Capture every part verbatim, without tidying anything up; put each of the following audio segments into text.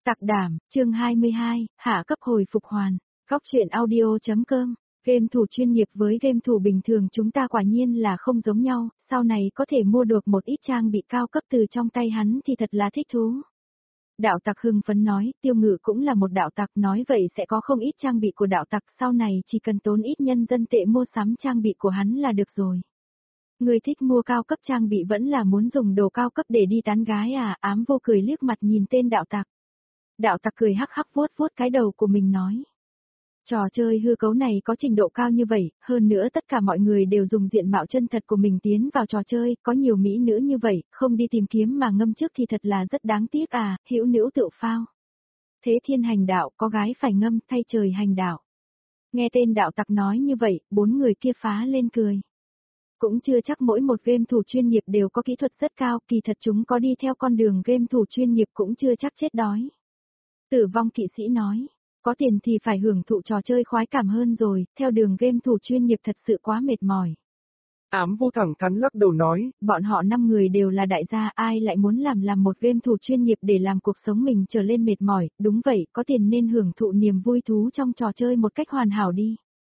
Tặc đảm, chương hai mươi hai, hạ cấp hồi phục hoàn. Góc truyện audio.com. Game thủ chuyên nghiệp với game thủ bình thường chúng ta quả nhiên là không giống nhau, sau này có thể mua được một ít trang bị cao cấp từ trong tay hắn thì thật là thích thú. Đạo tặc hưng phấn nói, Tiêu Ngự cũng là một đạo tặc, nói vậy sẽ có không ít trang bị của đạo tặc, sau này chỉ cần tốn ít nhân dân tệ mua sắm trang bị của hắn là được rồi. Người thích mua cao cấp trang bị vẫn là muốn dùng đồ cao cấp để đi tán gái à? Ám Vô cười liếc mặt nhìn tên đạo tặc. Đạo tặc cười hắc hắc vuốt vuốt cái đầu của mình nói. Trò chơi hư cấu này có trình độ cao như vậy, hơn nữa tất cả mọi người đều dùng diện mạo chân thật của mình tiến vào trò chơi, có nhiều mỹ nữ như vậy, không đi tìm kiếm mà ngâm trước thì thật là rất đáng tiếc à, hữu nữ tự phao. Thế thiên hành đạo, có gái phải ngâm, thay trời hành đạo. Nghe tên đạo tặc nói như vậy, bốn người kia phá lên cười. Cũng chưa chắc mỗi một game thủ chuyên nghiệp đều có kỹ thuật rất cao, kỳ thật chúng có đi theo con đường game thủ chuyên nghiệp cũng chưa chắc chết đói. Tử vong kỵ sĩ nói, có tiền thì phải hưởng thụ trò chơi khoái cảm hơn rồi, theo đường game thủ chuyên nghiệp thật sự quá mệt mỏi. Ám Vô thẳng thắn lắc đầu nói, bọn họ năm người đều là đại gia, ai lại muốn làm làm một game thủ chuyên nghiệp để làm cuộc sống mình trở lên mệt mỏi, đúng vậy, có tiền nên hưởng thụ niềm vui thú trong trò chơi một cách hoàn hảo đi.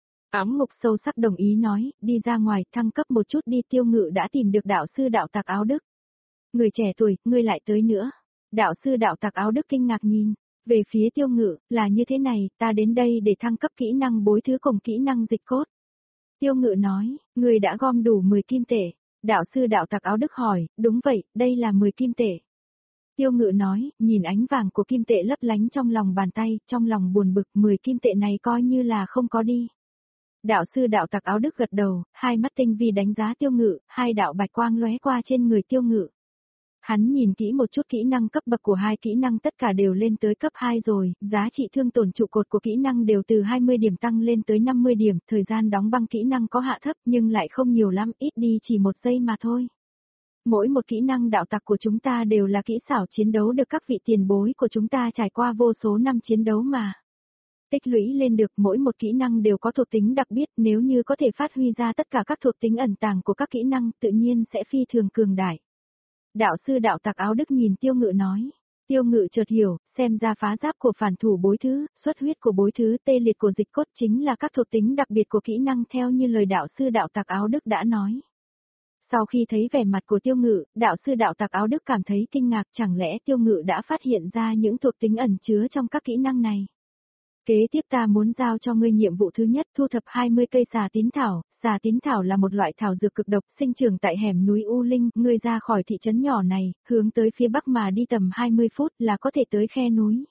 Ám Ngục sâu sắc đồng ý nói, đi ra ngoài, thăng cấp một chút đi. Tiêu Ngự đã tìm được đạo sư đạo tặc áo đức. Người trẻ tuổi, ngươi lại tới nữa. Đạo sư đạo tặc áo đức kinh ngạc nhìn. Về phía Tiêu Ngự, là như thế này, ta đến đây để thăng cấp kỹ năng bối thứ cùng kỹ năng dịch cốt. Tiêu Ngự nói, người đã gom đủ mười kim tệ. Đạo sư đạo tặc áo đức hỏi, đúng vậy, đây là mười kim tệ. Tiêu Ngự nói, nhìn ánh vàng của kim tệ lấp lánh trong lòng bàn tay, trong lòng buồn bực, mười kim tệ này coi như là không có đi. Đạo sư đạo tặc áo đức gật đầu, hai mắt tinh vi đánh giá Tiêu Ngự, hai đạo bạch quang lóe qua trên người Tiêu Ngự. Hắn nhìn kỹ một chút kỹ năng cấp bậc của hai kỹ năng tất cả đều lên tới cấp hai rồi, giá trị thương tổn trụ cột của kỹ năng đều từ hai mươi điểm tăng lên tới năm mươi điểm, thời gian đóng băng kỹ năng có hạ thấp nhưng lại không nhiều lắm, ít đi chỉ một giây mà thôi. Mỗi một kỹ năng đạo tặc của chúng ta đều là kỹ xảo chiến đấu được các vị tiền bối của chúng ta trải qua vô số năm chiến đấu mà. Tích lũy lên được, mỗi một kỹ năng đều có thuộc tính đặc biệt, nếu như có thể phát huy ra tất cả các thuộc tính ẩn tàng của các kỹ năng tự nhiên sẽ phi thường cường đại. Đạo sư đạo tặc áo đức nhìn Tiêu Ngự nói. Tiêu Ngự chợt hiểu, xem ra phá giáp của phản thủ bối thứ, xuất huyết của bối thứ, tê liệt của dịch cốt chính là các thuộc tính đặc biệt của kỹ năng theo như lời đạo sư đạo tặc áo đức đã nói. Sau khi thấy vẻ mặt của Tiêu Ngự, đạo sư đạo tặc áo đức cảm thấy kinh ngạc, chẳng lẽ Tiêu Ngự đã phát hiện ra những thuộc tính ẩn chứa trong các kỹ năng này. Kế tiếp ta muốn giao cho ngươi nhiệm vụ thứ nhất, thu thập hai mươi cây xà tín thảo. Xà tín thảo là một loại thảo dược cực độc, sinh trưởng tại hẻm núi U Linh, ngươi ra khỏi thị trấn nhỏ này, hướng tới phía bắc mà đi tầm hai mươi phút là có thể tới khe núi.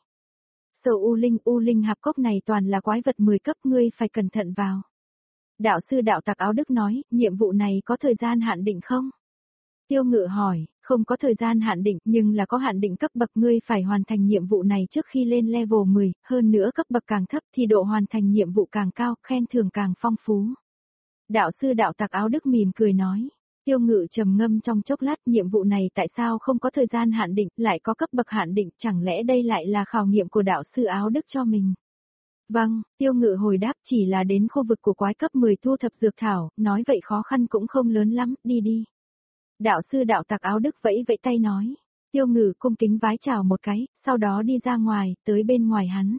Sở U Linh, U Linh hạp cốc này toàn là quái vật mười cấp, ngươi phải cẩn thận vào. Đạo sư đạo tặc áo đức nói, nhiệm vụ này có thời gian hạn định không? Tiêu Ngự hỏi, không có thời gian hạn định, nhưng là có hạn định cấp bậc, ngươi phải hoàn thành nhiệm vụ này trước khi lên level mười, hơn nữa cấp bậc càng thấp thì độ hoàn thành nhiệm vụ càng cao, khen thưởng càng phong phú. Đạo sư đạo tặc áo đức mỉm cười nói. Tiêu Ngự trầm ngâm trong chốc lát, nhiệm vụ này tại sao không có thời gian hạn định, lại có cấp bậc hạn định, chẳng lẽ đây lại là khảo nghiệm của đạo sư áo đức cho mình? Vâng, Tiêu Ngự hồi đáp, chỉ là đến khu vực của quái cấp mười thu thập dược thảo, nói vậy khó khăn cũng không lớn lắm, đi đi. Đạo sư đạo tặc áo đức vẫy vẫy tay nói. Tiêu Ngự cung kính vái chào một cái, sau đó đi ra ngoài, tới bên ngoài hắn.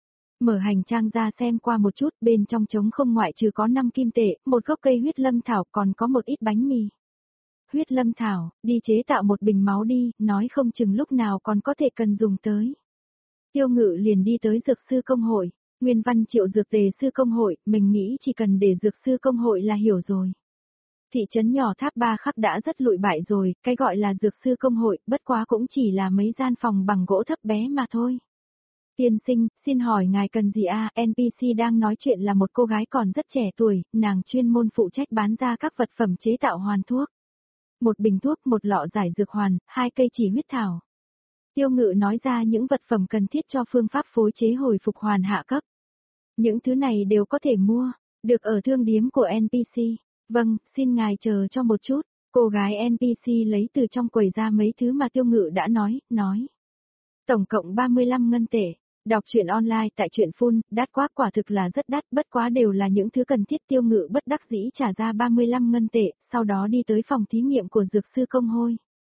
Mở hành trang ra xem qua một chút, bên trong trống không ngoại trừ có năm kim tệ, một gốc cây huyết lâm thảo, còn có một ít bánh mì. Huyết lâm thảo, đi chế tạo một bình máu đi, nói không chừng lúc nào còn có thể cần dùng tới. Tiêu Ngự liền đi tới dược sư công hội, Nguyên Văn Triệu dược tề sư công hội, mình nghĩ chỉ cần để dược sư công hội là hiểu rồi. Thị trấn nhỏ Tháp Ba Khắc đã rất lụi bại rồi, cái gọi là dược sư công hội, bất quá cũng chỉ là mấy gian phòng bằng gỗ thấp bé mà thôi. Tiên sinh, xin hỏi ngài cần gì a? En pê xê đang nói chuyện là một cô gái còn rất trẻ tuổi, nàng chuyên môn phụ trách bán ra các vật phẩm chế tạo hoàn thuốc. Một bình thuốc, một lọ giải dược hoàn, hai cây chỉ huyết thảo. Tiêu Ngự nói ra những vật phẩm cần thiết cho phương pháp phối chế hồi phục hoàn hạ cấp. Những thứ này đều có thể mua, được ở thương điếm của en pê xê. Vâng, xin ngài chờ cho một chút. Cô gái en pê xê lấy từ trong quầy ra mấy thứ mà Tiêu Ngự đã nói, nói. Tổng cộng ba mươi lăm ngân tệ. Đọc truyện online tại truyện Phun, đắt quá, quả thực là rất đắt, bất quá đều là những thứ cần thiết. Tiêu Ngự bất đắc dĩ trả ra ba mươi lăm ngân tệ, sau đó đi tới phòng thí nghiệm của dược sư công hội.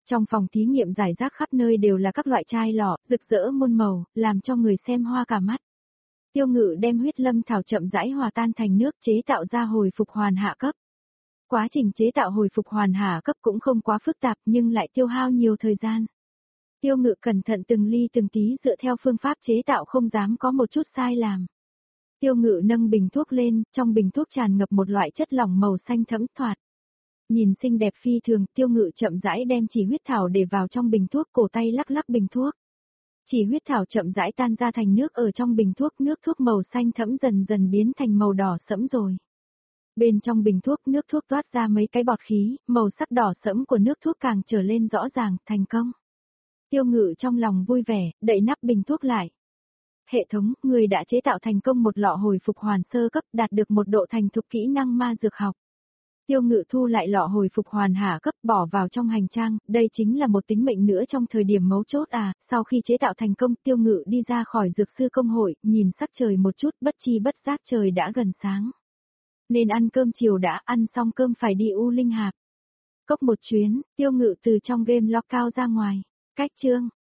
Trong phòng thí nghiệm rải rác khắp nơi đều là các loại chai lọ, rực rỡ muôn màu, làm cho người xem hoa cả mắt. Tiêu Ngự đem huyết lâm thảo chậm rãi hòa tan thành nước chế tạo ra hồi phục hoàn hạ cấp. Quá trình chế tạo hồi phục hoàn hạ cấp cũng không quá phức tạp nhưng lại tiêu hao nhiều thời gian. Tiêu Ngự cẩn thận từng ly từng tí dựa theo phương pháp chế tạo không dám có một chút sai làm. Tiêu Ngự nâng bình thuốc lên, trong bình thuốc tràn ngập một loại chất lỏng màu xanh thẫm thoạt. Nhìn xinh đẹp phi thường, Tiêu Ngự chậm rãi đem chỉ huyết thảo để vào trong bình thuốc, cổ tay lắc lắc bình thuốc. Chỉ huyết thảo chậm rãi tan ra thành nước ở trong bình thuốc, nước thuốc màu xanh thẫm dần dần biến thành màu đỏ sẫm rồi. Bên trong bình thuốc, nước thuốc toát ra mấy cái bọt khí, màu sắc đỏ sẫm của nước thuốc càng trở lên rõ ràng, thành công. Tiêu Ngự trong lòng vui vẻ, đậy nắp bình thuốc lại. Hệ thống, người đã chế tạo thành công một lọ hồi phục hoàn sơ cấp, đạt được một độ thành thục kỹ năng ma dược học. Tiêu Ngự thu lại lọ hồi phục hoàn hạ cấp bỏ vào trong hành trang, đây chính là một tính mệnh nữa trong thời điểm mấu chốt à, sau khi chế tạo thành công Tiêu Ngự đi ra khỏi dược sư công hội, nhìn sắc trời một chút bất chi bất giác trời đã gần sáng. Nên ăn cơm chiều đã, ăn xong cơm phải đi U Linh Hạp. Cốc một chuyến, Tiêu Ngự từ trong game lockout ra ngoài, cách chương.